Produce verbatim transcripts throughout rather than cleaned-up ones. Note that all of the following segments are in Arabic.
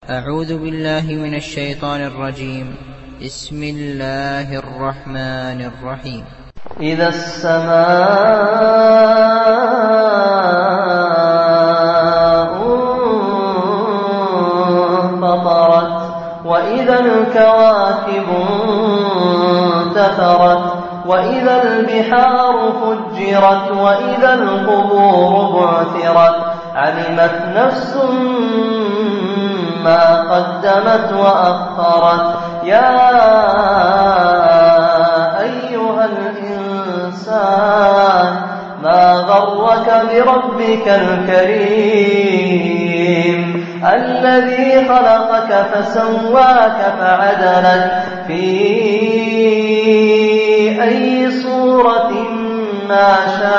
أعوذ بالله من الشيطان الرجيم. بسم الله الرحمن الرحيم. إذا السماء انفطرت وإذا الكواكب انتثرت وإذا البحار فجرت وإذا القبور بعثرت علمت نفس ما قدمت وأخرت يا أيها الإنسان ما غرك بربك الكريم الذي خلقك فسواك فعدلك في أي صورة ما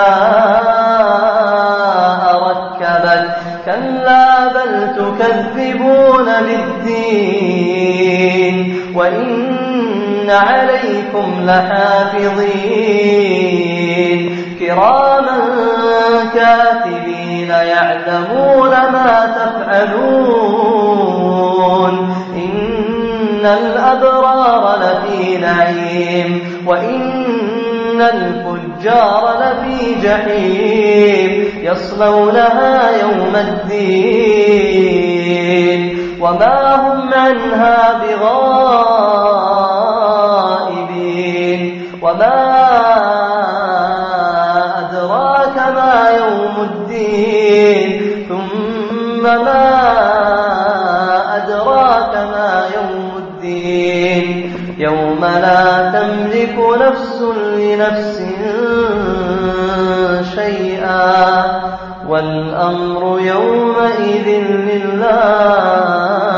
شاء ركبك كلا بل تكذبون بالدين وإن عليكم لحافظين كراما كاتبين يعلمون ما تفعلون إن الأبرار لفي نعيم وإن الفجار لفي جحيم يصلونها يوم الدين وما هم عنها بغائبين وما أدراك ما يوم الدين ثم ما أدراك ما يوم الدين يوم لا تملك نفس لنفس شيئا والأمر يومئذ لله